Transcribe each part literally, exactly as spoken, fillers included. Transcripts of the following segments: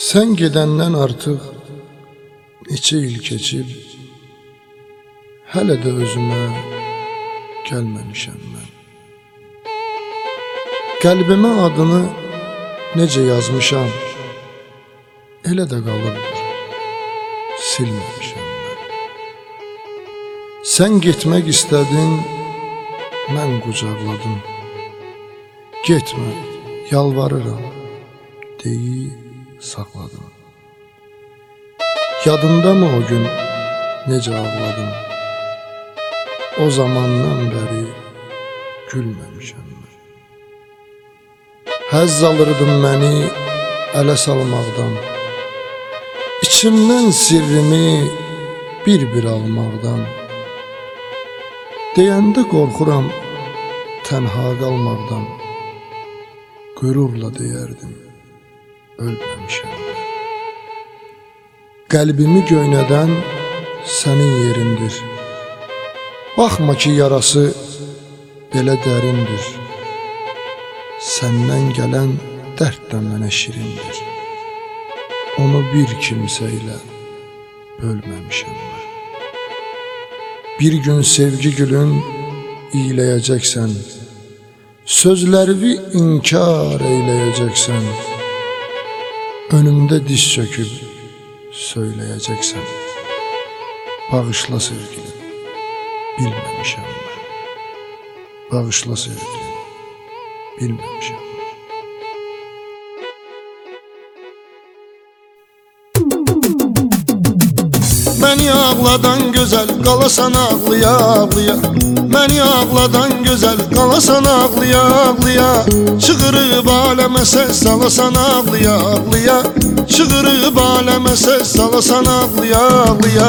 Sen gedəndən artıq neçə il keçib, hələ də özümə gəlməmişəm mən. Qəlbimə adını necə yazmışam, elə də qalıbdır, silməmişəm mən. Sən getmək istədin, mən qucaqladım. Getmə, yalvarıram, deyib saxladım. Yadındamı o gün necə ağladım? O zamandan bəri gülməmişəm mən. Həzz alırdım məni ələ salmaqdan, İçimdən sirrimi bir-bir almaqdan. Deyəndə qorxuram tənha qalmaqdan, qürurla deyərdim, ölməmişəm mən. Qəlbimi göynədən sənin yerindir. Baxma ki, yarası belə dərindir. Səndən gələn dərd də mənə şirindir. Onu bir kimsə ilə bölməmişəm mən. Bir gün sevgi gülün iyiləyəcəksən, sözlərimi inkar eyləyəcəksən, önümdə diz çöküb söyləyəcəksən, bağışla sevgilim, bilməmişəm mən. Bağışla sevgilim, bilməmişəm mən. Məni ağladan gözəl, qalasan ağlıya ağlıya. Məni ağladan gözəl, qalasan ağlıya ağlıya. Çığırıb aləmə səs salasan ağlıya ağlıya. Çığırıb aləmə səs salasan ağlıya ağlıya.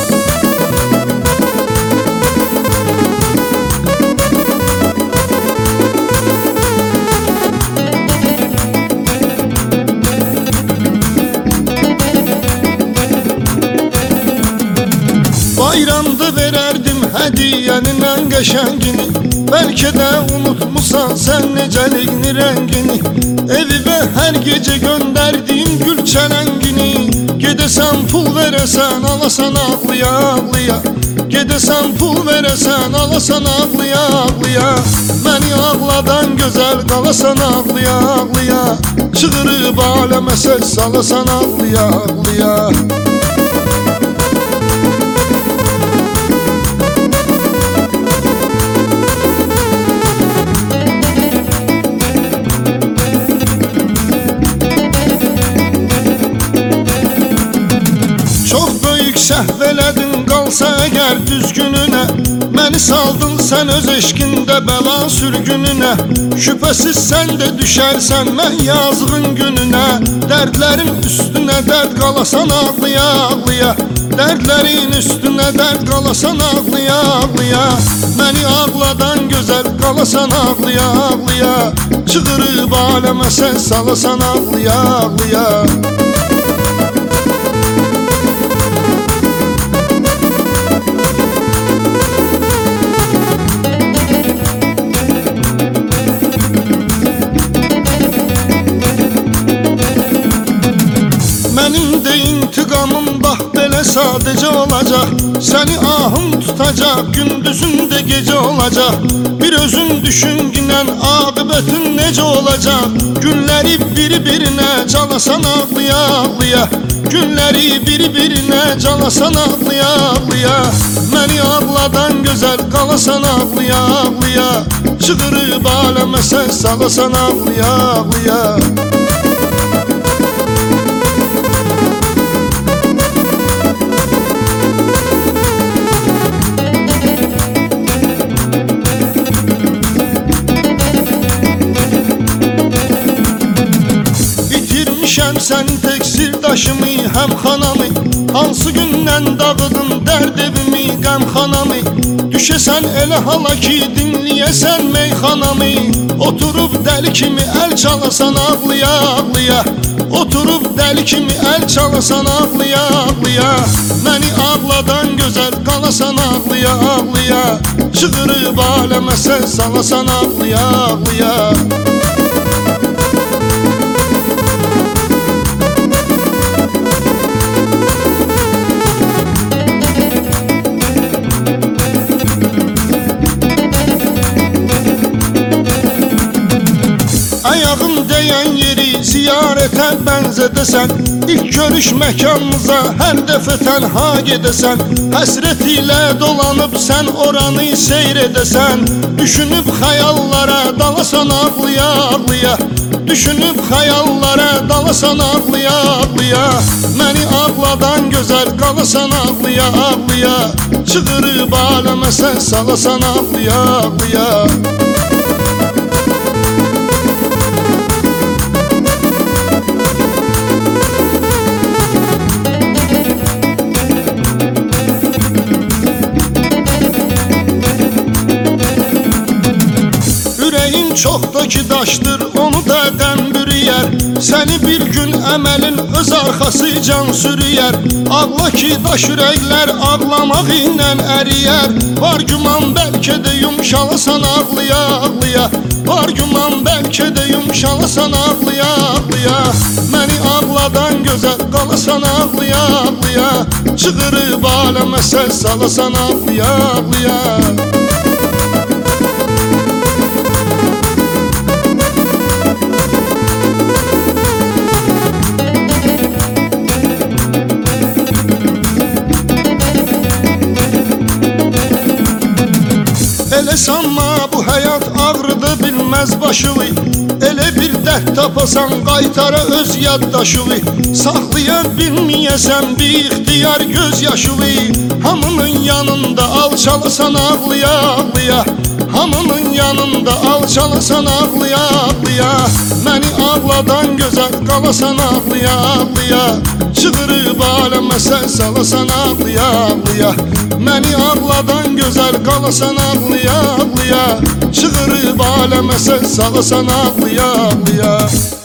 Bayramda verərdim hədiyənin ən qəşəngini. Bəlkə də unutmusan sən necəliğini, rəngini. Evimə hər gecə göndərdiyim gül çələngini. Gedəsən pul verəsən, alasan ağlıya ağlıya. Gedəsən pul verəsən, alasan ağlıya ağlıya. Məni ağladan gözəl, qalasan ağlıya ağlıya. Çığırıb aləmə səs salasan ağlıya ağlıya. Səhv elədin qalsa əgər düzgününə, məni saldın sən öz eşqində bəla sürgününə. Şübhəsiz sən də düşərsən mən yazığın gününə. Dərdlərin üstünə dərd qalasan ağlıya ağlıya. Dərdlərin üstünə dərd qalasan ağlıya ağlıya. Məni ağladan gözəl qalasan ağlıya ağlıya. Çığırıb aləmə səs salasan ağlıya ağlıya. Mənim də intiqamım bax belə sadəcə olacaq. Səni ahım tutacaq, gündüzün də gecə olacaq. Bir özün düşün ginən aqibətin necə olacaq. Günləri bir-birinə calasan ağlıya ağlıya. Günləri bir-birinə calasan ağlıya ağlıya. Məni ağladan gözəl qalasan ağlıya ağlıya. Çığırıb aləmə səs salasan ağlıya ağlıya. Sən tək sirdaşımı, həm xanamı. Hansı gündən dağıdın dərd evimi, qəmxanamı. Düşəsən elə hala ki, dinləyəsən meyxanamı. Oturub dəli kimi əl çalasan ağlıya ağlıya. Oturub dəli kimi əl çalasan ağlıya ağlıya. Məni ağladan gözəl qalasan ağlıya ağlıya. Çığırıb aləmə səs salasan ağlıya ağlıya. ziyarətə bənzədəsən. İlk görüş məkanımıza hər dəfə tənha gedəsən. Həsrət ilə dolanıb sən oranı seyr edəsən. Düşünüb xəyallara dalasan ağlıya ağlıya. Düşünüb xəyallara dalasan ağlıya ağlıya. Məni ağladan gözəl qalasan ağlıya ağlıya. Çığırıb aləmə sən salasan ağlıya ağlıya. Ürəyin çox da ki daşdır, onu da dəm bürüyər. Səni bir gün əməlin öz arxası can sürüyər. Ağla ki daş ürəklər ağlamaq ilə əriyər. Var güman bəlkə də yumşalasan ağlıya ağlıya. Var güman bəlkə də yumşalasan ağlıya ağlıya. Məni ağladan gözəl qalasan ağlıya ağlıya. Çığırıb aləmə səs salasan ağlıya ağlıya. Elə sanma bu həyat ağrıdı bilməz başılı. Elə bir dərd tapasan qaytara öz yaddaşılı. Saxlaya bilməyəsən bir ixtiyar göz yaşılı. Hamının yanında alçalasan ağlıya ağlıya. Hamının yanında alçalasan ağlıya ağlıya. Məni ağladan gözəl qalasan ağlıya ağlıya. Çığırıb aləmə sən salasan ağlıya ağlıya. Məni ağladan gözəl qalasan ağlıya ağlıya. Çığırıb aləmə sən salasan ağlıya ağlıya.